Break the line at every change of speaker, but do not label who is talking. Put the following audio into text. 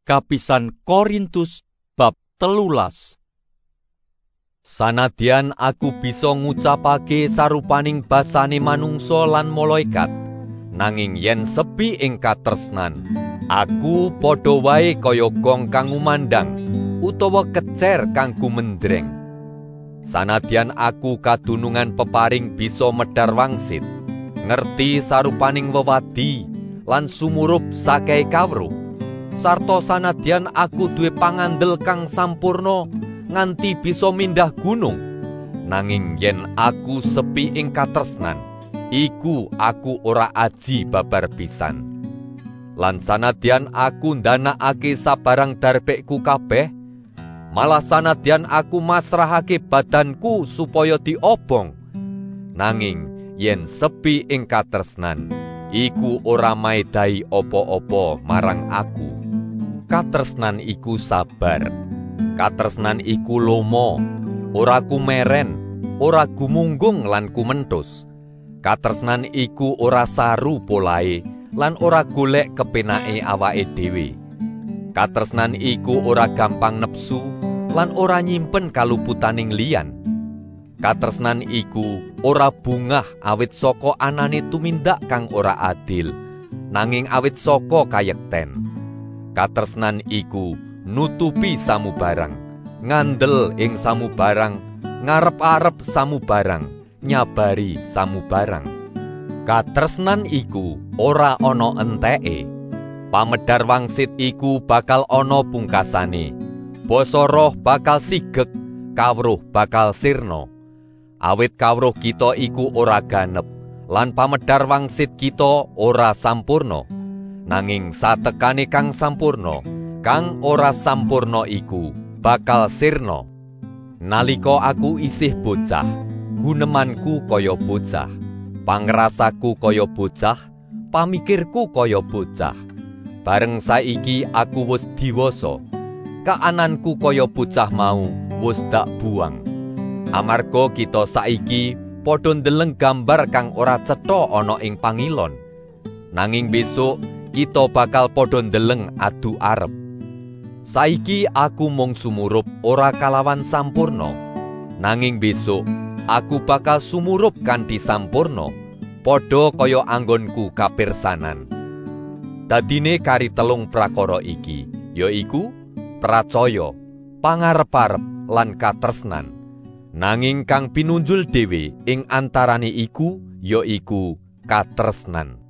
Kapisan Korintus bab 13.
Sanadyan aku bisa ngucapake sarupaning basane manungsa lan malaikat, nanging yen sepi ing katresnan, aku padha wae kaya gong kang umandang utawa kecer kang gumendreng. Sanadyan aku kadunungan peparing bisa medhar wangsit, ngerti sarupaning wewadi lan sumurup sakehe kawruh, sarta sanadyan aku duwe pangandel kang sampurna nganti bisa mindah gunung, nanging yen aku sepi ing katresnan, iku aku ora aji babar pisan. Lan sanadyan aku ndanakake sabarang darbekku kabeh, malah sanadyan aku masrahake badanku supaya diobong, nanging yen sepi ing katresnan, iku ora maedai apa-apa marang aku. Katresnan iku sabar, katresnan iku lomo, ora kumeren, ora gumunggung lan kumenthus. Katresnan iku ora saru polahe lan ora golek kepenake awake dhewe. Katresnan iku ora gampang nepsu lan ora nyimpen kaluputaning liyan. Katresnan iku ora bungah awit saka anane tumindak kang ora adil, nanging awit saka kayekten. Katresnan iku nutupi samubarang, ngandel ing samubarang, ngarep-arep samubarang, nyabari samubarang. Katresnan iku ora ana enteke. Pamedhar wangsit iku bakal ana pungkasane. Basa roh bakal sigeg, kawruh bakal sirna. Awit kawruh kita iku ora ganep, lan pamedhar wangsit kita ora sampurna. Nanging satekane kang sampurna, kang ora sampurna iku bakal sirna. Nalika aku isih bocah, gunemanku kaya bocah, pangrasaku kaya bocah, pamikirku kaya bocah. Bareng saiki aku wis diwasa, kaananku kaya bocah mau wis dak buang. Amarga kita saiki padha ndeleng gambar kang ora cetha ana ing pangilon, nanging besok kita bakal padha ndeleng adu arep. Saiki aku mung sumurup ora kalawan sampurna, nanging besok aku bakal sumurup kanthi sampurna, padha kaya anggonku kapirsanan. Dadine kari telung prakara iki, yaiku pracaya, pangarep-arep lan katresnan. Nanging kang pinunjul dhewe ing antarane iku yaiku katresnan.